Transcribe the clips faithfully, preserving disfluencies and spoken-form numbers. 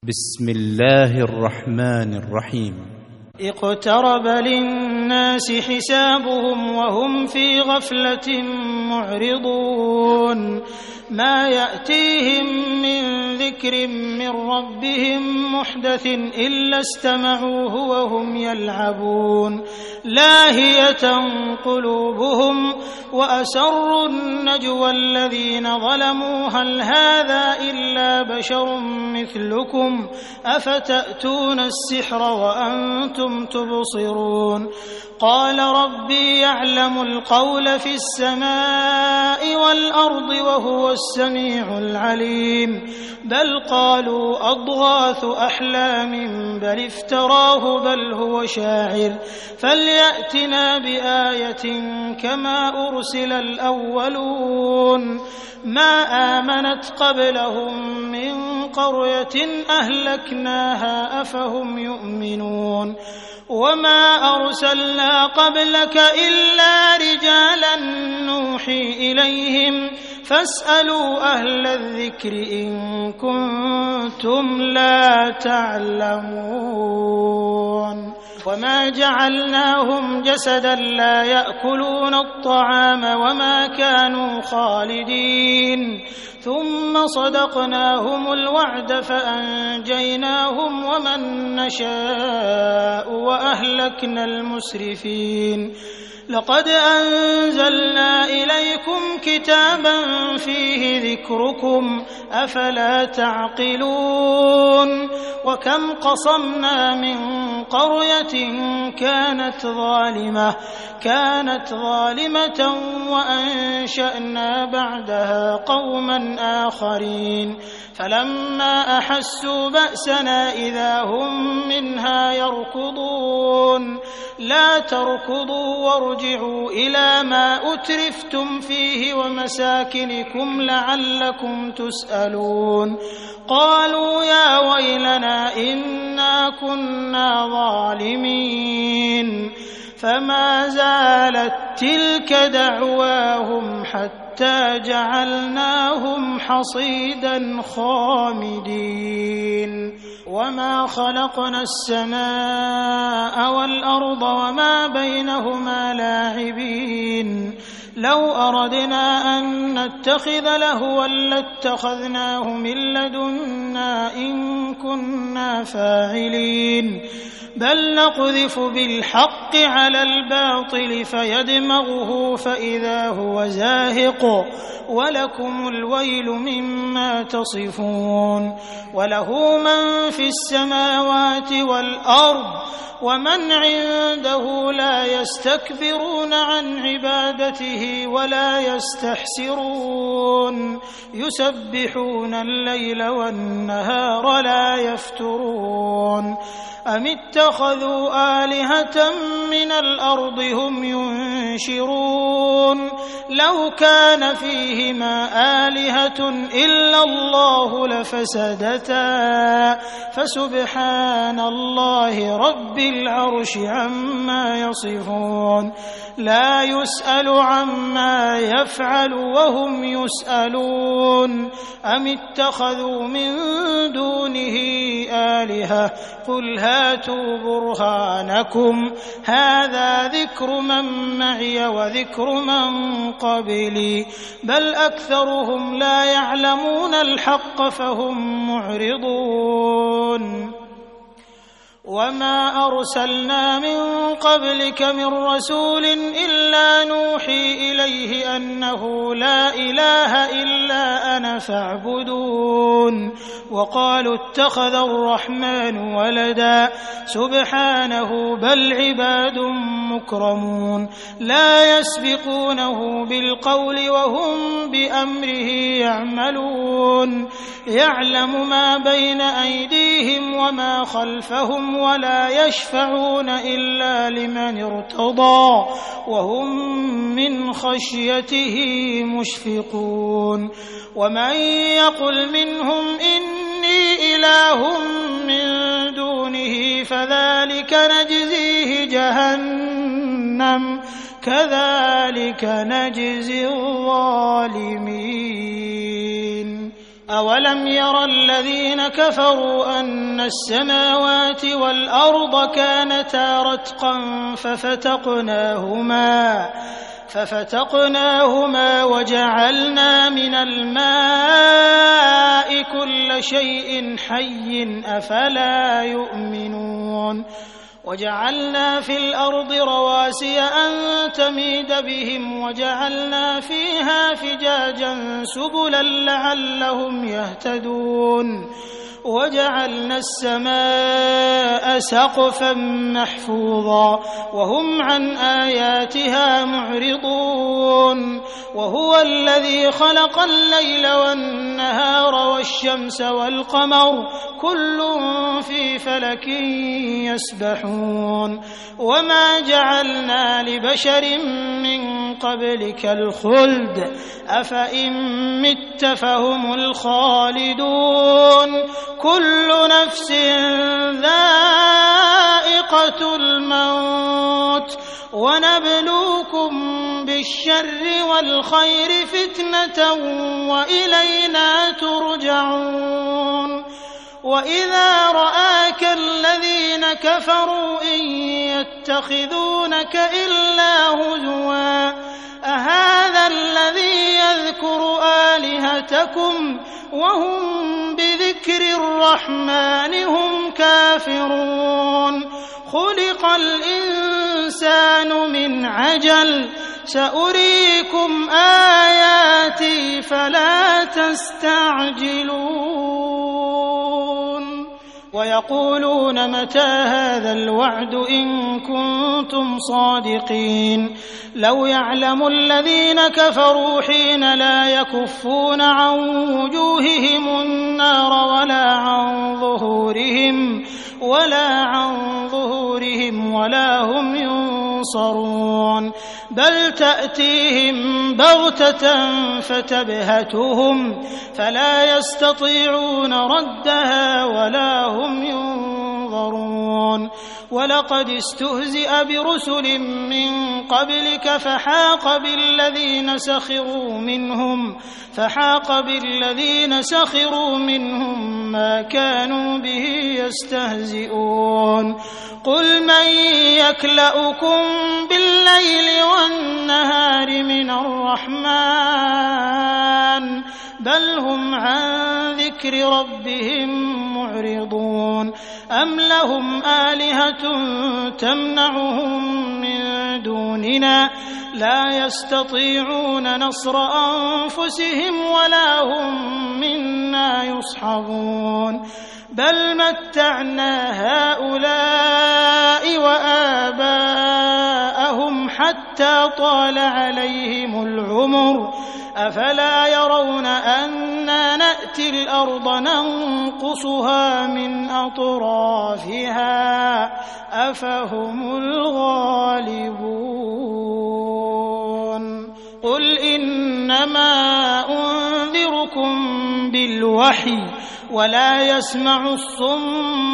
بسم الله الرحمن الرحيم. اقترب للناس حسابهم وهم في غفلة معرضون ما يأتيهم من ذكر من ربهم محدث إلا استمعوه وهم يلعبون لاهية قلوبهم وأسروا النجوى الذين ظلموا هل هذا إلا بشر مثلكم أفتأتون السحر وأنتم تبصرون قال ربي يعلم القول في السماء والأرض وهو السميع العليم بل قالوا أضغاث أحلام بل افتراه بل هو شاعر فليأتنا بآية كما أرسل الأولون ما آمنت قبلهم من قرية أهلكناها أفهم يؤمنون وما أرسلنا قبلك إلا رجالا نوحي إليهم فاسألوا أهل الذكر إن كنتم لا تعلمون وما جعلناهم جسدا لا يأكلون الطعام وما كانوا خالدين ثم صدقناهم الوعد فأنجيناهم ومن نشاء وأهلكنا المسرفين لقد أنزلنا إليكم كتابا فيه ذكركم أفلا تعقلون وكم قصمنا من قرية كانت ظالمة كانت ظالمة وأنشأنا بعدها قوما آخرين فلما أحسوا بأسنا إذا هم منها يركضون لا تركضوا وارجعوا إلى ما أترفتم فيه ومساكنكم لعلكم تسألون قالوا يا ويلنا إنا كنا ظالمين فما زالت تلك دعواهم حتى جعلناهم حصيدا خامدين وما خلقنا السماء والأرض وما بينهما لاعبين لو أردنا أن نتخذ لهوا لاتخذناه من لدنا إن كنا فاعلين بل نقذف بالحق على الباطل فيدمغه فإذا هو زاهق ولكم الويل مما تصفون وله من في السماوات والأرض ومن عنده لا يستكبرون عن عبادته ولا يستحسرون يسبحون الليل والنهار لا يفترون أم اتخذوا آلهة من الأرض هم ينشرون لو كان فيهما آلهة إلا الله لفسدتا فسبحان الله رب العرش عما يصفون لا يسأل عما يفعل وهم يسألون أم اتخذوا من دونه آلهة قل هاتوا برهانكم هذا ذكر من معي وذكر من قبلي بل أكثرهم لا يعلمون الحق فهم معرضون وما أرسلنا من قبلك من رسول إلا نوحي إليه أنه لا إله إلا أنا فاعبدون وقالوا اتخذ الرحمن ولدا سبحانه بل عباد مكرمون لا يسبقونه بالقول وهم بأمره يعملون يعلم ما بين أيديهم وما خلفهم ولا يشفعون إلا لمن ارتضى وهم من خشيته مشفقون ومن يقل منهم إني إله من دونه فذلك نجزيه جهنم كذلك نجزي الظالمين أولم ير الذين كفروا أن السماوات والأرض كانتا رتقا ففتقناهما ففتقناهما وجعلنا من الماء كل شيء حي أفلا يؤمنون وجعلنا في الأرض رواسي أن تميد بهم وجعلنا فيها فجاجا سبلا لعلهم يهتدون وجعلنا السماء سقفا محفوظا وهم عن آياتها معرضون وهو الذي خلق الليل والنهار والشمس والقمر كل في فلك يسبحون وما جعلنا لبشر من قبلك الخلد أفإن مت فهم الخالدون كل نفس ذائقة الموت ونبلوكم بالشر والخير فتنة وإلينا ترجعون وإذا رآك الذين كفروا إن يتخذونك إلا هزوا أهذا الذي يذكر آلهتكم وهم بذكر الرحمن هم كافرون خلق الإنسان من عجل سأريكم آياتي فلا تستعجلون ويقولون متى هذا الوعد إن كنتم صادقين لو يعلم الذين كفروا حين لا يكفون عن وجوههم النار ولا عن ظهورهم ولا عن ظهورهم ولا هم ينصرون بل تأتيهم بغتة فتبهتهم فلا يستطيعون ردها ولا هم ينظرون ولقد استهزئ برسل من قبلك فحاق بالذين سخروا منهم فحاق بالذين سخروا منهم ما كانوا به يستهزئون قل من يكلؤكم بالليل والنهار من الرحمن بل هم عن ذكر ربهم معرضون أم لهم آلهة تمنعهم من دوننا لا يستطيعون نصر أنفسهم ولا هم منا يصحبون بل متعنا هؤلاء وآباءهم حتى طال عليهم العمر أفلا يرون أنا نأتي الأرض ننقصها من أطرافها أفهم الغالبون قل إنما أنذركم بالوحي ولا يسمع الصم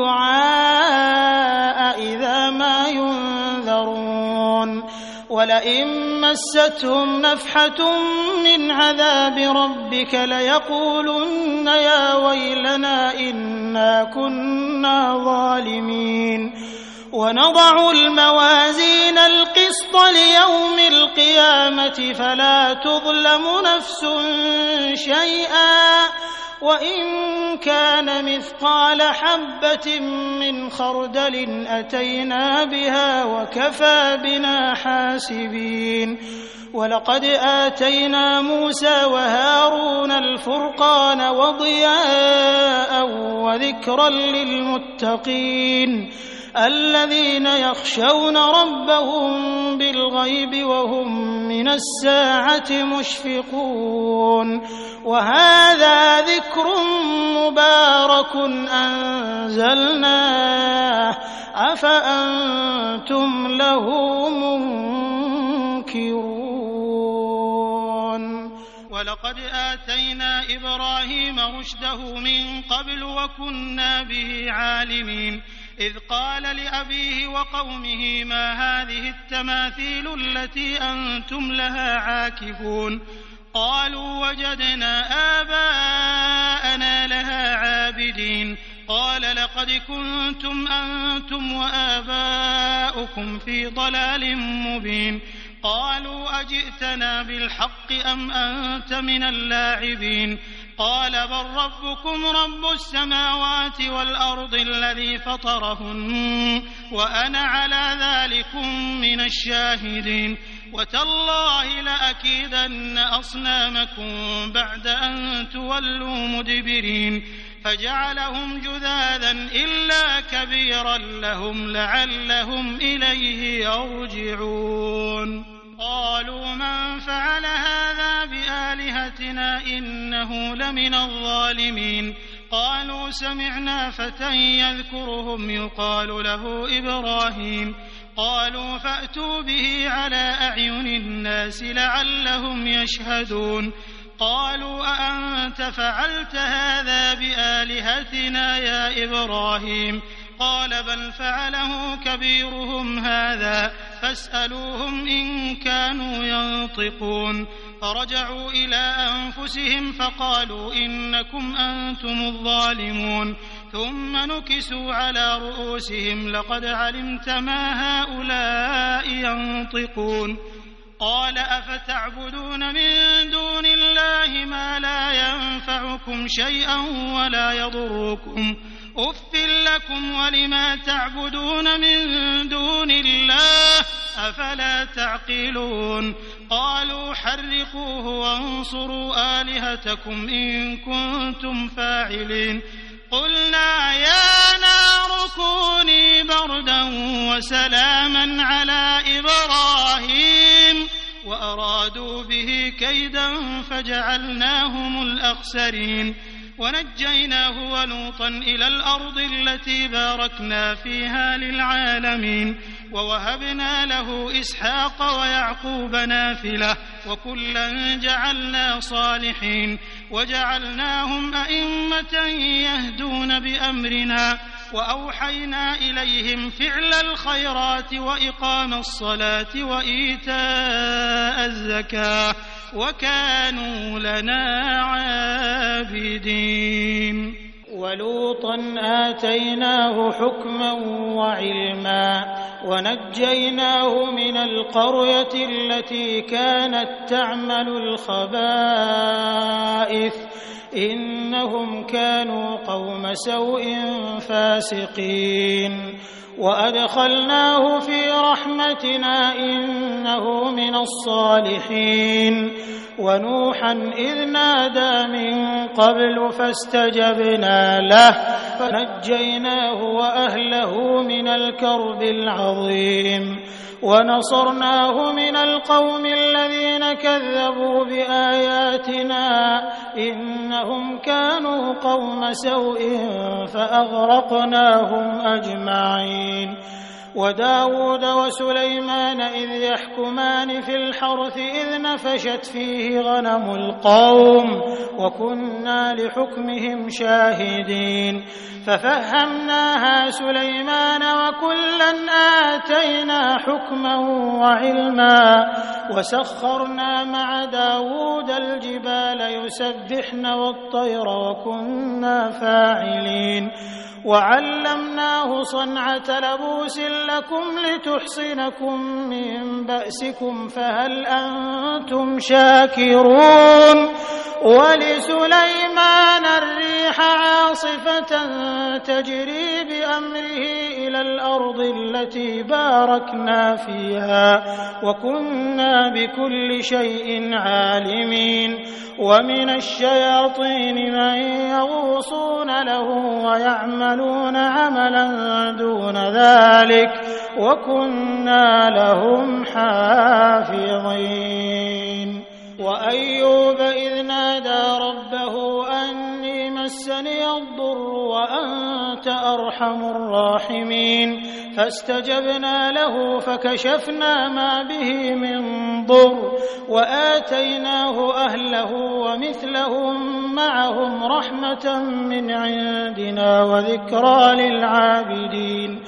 الدعاء إذا ما ينذرون ولئن مستهم نفحة من عذاب ربك ليقولن يا ويلنا إنا كنا ظالمين ونضع الموازين القسط ليوم القيامة فلا تظلم نفس شيئا وإن كان مثقال حبة من خردل أتينا بها وكفى بنا حاسبين ولقد آتينا موسى وهارون الفرقان وضياء وذكرا للمتقين الذين يخشون ربهم بالغيب وهم من الساعة مشفقون وهذا ذكر مبارك أنزلناه أفأنتم له منكرون ولقد آتينا إبراهيم رشده من قبل وكنا به عالمين إذ قال لأبيه وقومه ما هذه التماثيل التي أنتم لها عاكفون قالوا وجدنا آباءنا لها عابدين قال لقد كنتم أنتم وآباؤكم في ضلال مبين قالوا أجئتنا بالحق أم أنت من اللاعبين قال بل ربكم رب السماوات والأرض الذي فطرهن وأنا على ذلكم من الشاهدين وتالله لأكيدن أصنامكم بعد أن تولوا مدبرين فجعلهم جذاذا إلا كبيرا لهم لعلهم إليه يرجعون قالوا من فعل هذا بآلهتنا إنه لمن الظالمين قالوا سمعنا فتى يذكرهم يقال له إبراهيم قالوا فأتوا به على أعين الناس لعلهم يشهدون قالوا أأنت فعلت هذا بآلهتنا يا إبراهيم قال بل فعله كبيرهم هذا فاسألوهم إن كانوا ينطقون فرجعوا إلى أنفسهم فقالوا إنكم أنتم الظالمون ثم نكسوا على رؤوسهم لقد علمت ما هؤلاء ينطقون قال أفتعبدون من دون الله ما لا ينفعكم شيئا ولا يضركم أف لكم ولما تعبدون من دون الله أفلا تعقلون قالوا حرقوه وانصروا آلهتكم إن كنتم فاعلين قلنا يا نار كوني بردا وسلاما على إبراهيم وأرادوا به كيدا فجعلناهم الأخسرين ونجيناه ولوطا إلى الأرض التي باركنا فيها للعالمين ووهبنا له إسحاق ويعقوب نافلة وكلا جعلنا صالحين وجعلناهم أئمة يهدون بأمرنا وأوحينا إليهم فعل الخيرات وإقام الصلاة وإيتاء الزكاة وكانوا لنا عابدين ولوطا آتيناه حكما وعلما ونجيناه من القرية التي كانت تعمل الخبائث إنهم كانوا قوم سوء فاسقين وأدخلناه في رحمتنا إنه من الصالحين ونوحا إذ نادى من قبل فاستجبنا له فنجيناه وأهله من الكرب العظيم ونصرناه من القوم الذين كذبوا بآياتنا إنهم كانوا قوم سوء فأغرقناهم أجمعين وداود وسليمان إذ يحكمان في الحرث إذ نفشت فيه غنم القوم وكنا لحكمهم شاهدين ففهمناها سليمان وكلا آتينا حكما وعلما وسخرنا مع داود الجبال يسبحن والطير وكنا فاعلين وعلمناه صنعة لبوس لكم لتحصنكم من بأسكم فهل أنتم شاكرون ولسليمان الريح عاصفة تجري بأمره إلى الأرض التي باركنا فيها وكنا بكل شيء عالمين ومن الشياطين من يغوصون له ويعملون عملا دون ذلك وكنا لهم حافظين وأيوب إذ نادى ربه أني مسني الضر وأنت أرحم الراحمين فاستجبنا له فكشفنا ما به من ضر وآتيناه أهله ومثلهم معهم رحمة من عندنا وذكرى للعابدين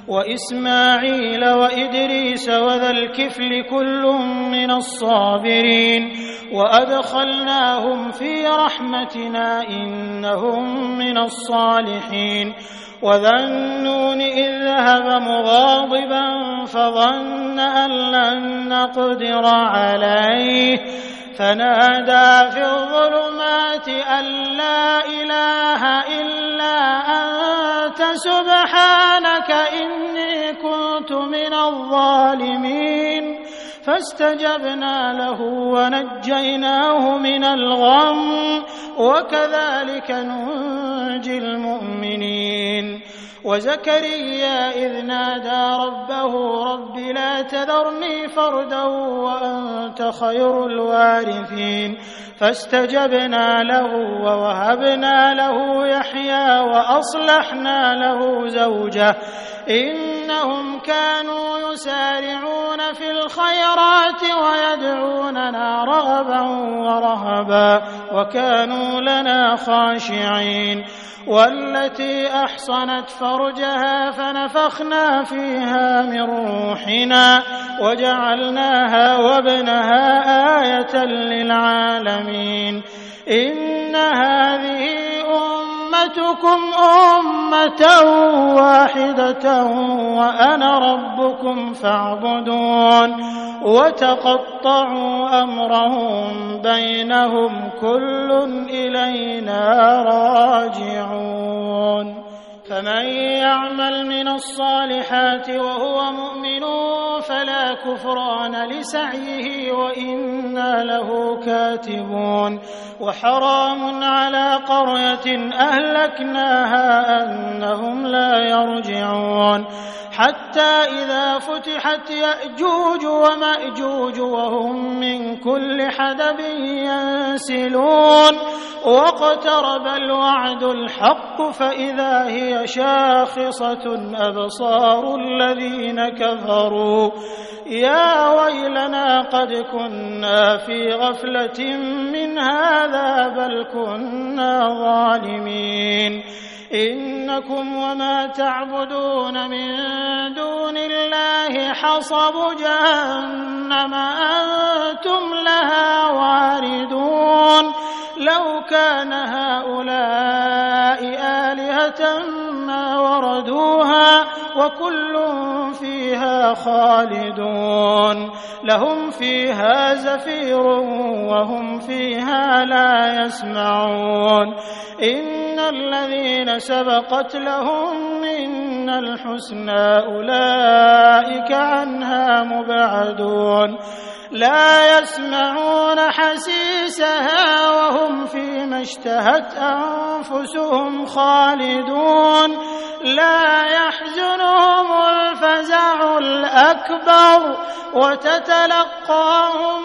وإسماعيل وإدريس وذا الكفل كل من الصابرين وأدخلناهم في رحمتنا إنهم من الصالحين وذا النون إذ ذهب مغاضبا فظن أن لن نقدر عليه فنادى في الظلمات أن لا إله إلا أنت سبحانك إني كنت من الظالمين فاستجبنا له ونجيناه من الغم وكذلك ننجي المؤمنين وزكريا إذ نادى ربه رب لا تذرني فردا وأنت خير الوارثين فاستجبنا له ووهبنا له يحيى وأصلحنا له زوجه إنهم كانوا يسارعون في الخيرات ويدعوننا رغبا ورهبا وكانوا لنا خاشعين والتي أحصنت فرجها فنفخنا فيها من روحنا وجعلناها وابنها آية للعالمين إن هذه أمتكم أمة واحدة وأنا ربكم فاعبدون وتقطعوا أمرهم بينهم كل إلينا راجعون فمن يعمل من الصالحات وهو مؤمن فلا كفران لسعيه وإنا له كاتبون وحرام على قرية أهلكناها أنهم لا يرجعون حتى إذا فتحت يأجوج ومأجوج وهم من كل حدب ينسلون واقترب الوعد الحق فإذا هي شاخصة أبصار الذين كفروا يا ويلنا قد كنا في غفلة من هذا بل كنا ظالمين إنكم وما تعبدون من دون الله حصب جهنم أنتم لها واردون لو كان هؤلاء آلهة ما وردوها وكل فيها خالدون لهم فيها زفير وهم فيها لا يسمعون إن الذين سبقت لهم منا الحسنى أولئك عنها مبعدون لا يسمعون حسيسها وهم فيما اشتهت أنفسهم خالدون لا يحزنهم الفزع الأكبر وتتلقاهم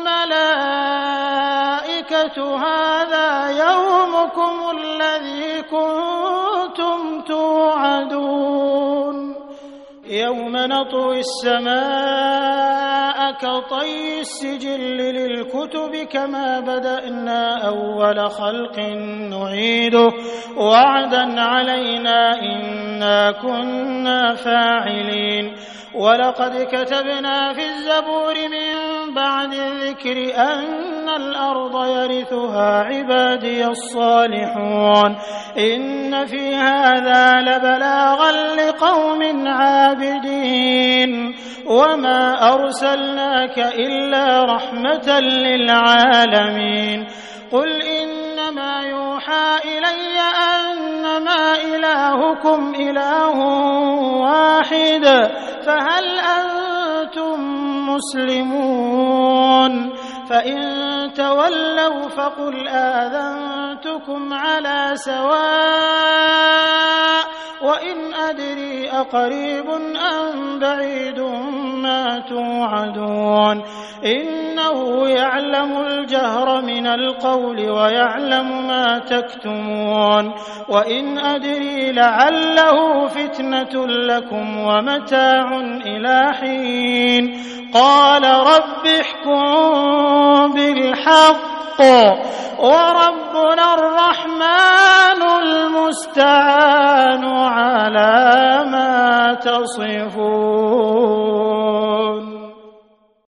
الملائكة هذا يومكم الذي كنتم توعدون يوم نطوي السماء كطي السجل للكتب كما بدأنا أول خلق نعيده وعدا علينا إنا كنا فاعلين ولقد كتبنا في الزبور من بعد الذكر أن الأرض يرثها عبادي الصالحون إن في هذا لبلاغا لقوم عابدين وما أرسلناك إلا رحمة للعالمين قل إنما يوحى إلي أنما إلهكم إله واحد فهل أنتم مسلمون فإن تولوا فقل آذنتكم على سواء وإن أدري أقريب أم بعيد ما توعدون إنه يعلم الجهر من القول ويعلم ما تكتمون وإن أدري لعله فتنة لكم ومتاع إلى حين قال رب احكم بالحق وربنا الرحمن المستعان على ما تصفون.